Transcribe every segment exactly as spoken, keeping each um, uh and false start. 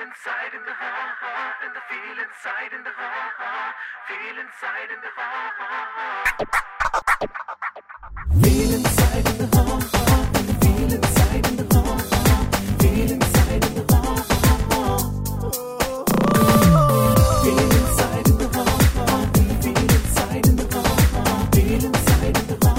inside in the heart, and the feel inside in the heart, feel inside in the heart, feel inside in the heart, and the feel inside in the heart, feel inside in the heart, feel inside in the heart, feel inside in the heart, feel inside in the heart.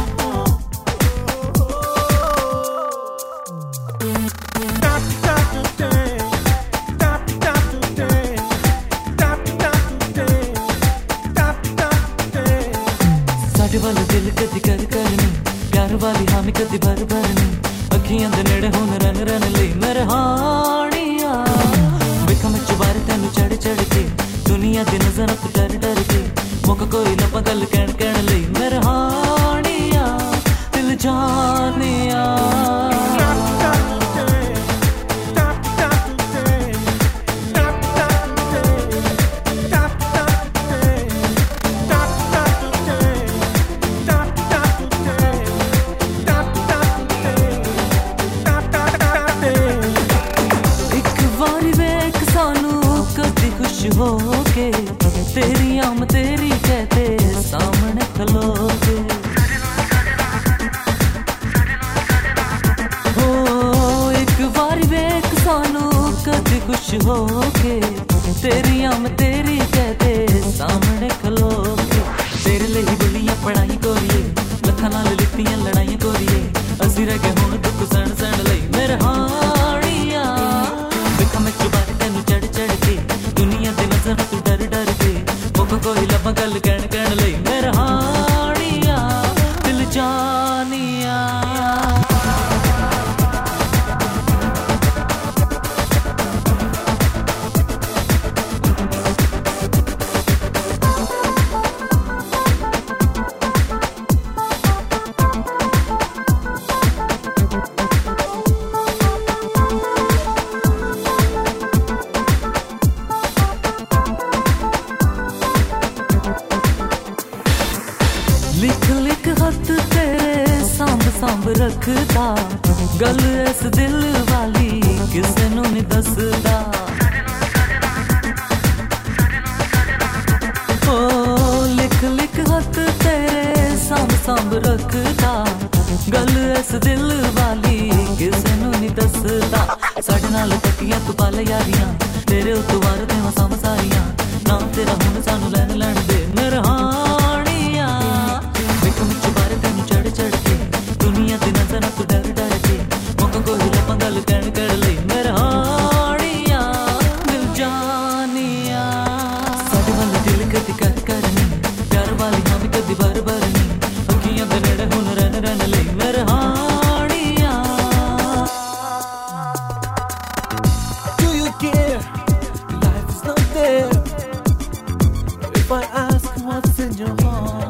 वाले दिल कदी कर करनी प्यार वाली हामी कदी भर भरनी अखियां दे नेड़े हुन रन रन लई मेरे हानिया वेखा मैं चुबारे तेनू चढ़ चढ़ के दुनिया दी नजर तो डर डर के मुक कोई लपा गल कहण कहण लई मेरे हानिया दिल जानिया होके तेरी आम तेरी कहते सामने खलोगे हो एक बारी वेख सानू कदी खुश होके तेरी आम तेरी कहते सामने खलोगे तेरे लिए बुलियां पढ़ाई कोरिए लखां नाल लिखतियां लड़ाई कोरिए असी रह गए हुण दुख सण सण लई मेरे हानिया देखा मैं चुबारे तेनू चढ़ चढ़ के दुनिया दे नजर तू डर डर के मुख कोई लपा गल कहण कहण लई मेरे हानिया दिल जानिया लिख लिख हथ तेरे सांभ सांभ रखदा गल इस दिल वाली किसे नू नहीं दसदा ओ लिख लिख हथ तेरे सांभ सांभ रखदा गल इस दिल वाली किसे नू नहीं दसदा साडे नाल तकियां तू पल यारियां तेरे उत्ते वार देवां साम सारियां नाम तेरा हुण सानू लैन लैन दे मेरे हानिया चुबारे तेनू चढ़ चढ़ के दुनिया दी नजर तू डर डर के मुक कोई लपा गल कहण कहण लई मेरे हानिया दिल जानिया साडे वाले दिल कदी कर करनी प्यार वाली हामी कदी भर भरनी अखियां दे नेड़े हुन रन रन लई मेरे हानिया Do you care? Life is not there. If I ask what's in your heart,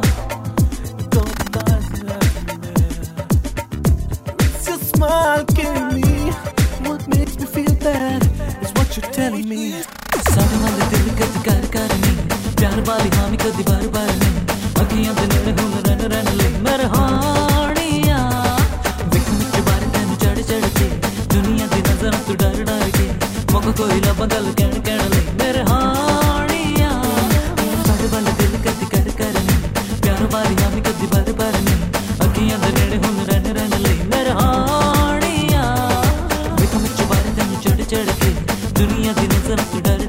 smile killing me. What makes me feel bad is what you're telling me. साडे वाले दिल कदी कर करनी प्यार वाली हामी कदी भर भरनी अखियां दे नेड़े हुन रन रन लई मेरे हानिया वेख मैं चुबारे तेनू चढ़ चढ़ के दुनिया दी नजर तू डर डर के मुक कोई लपा गल कहण कहण लई मेरे हानिया साडे वाले दिल कदी कर करनी प्यार वाली हामी कदी भर भरनी अखियां दे नेड़े हुन रन रन लई मेरे हानिया वेख मैं चुबारे तेनू चढ़ चढ़ के दुनिया दी नजर तू डर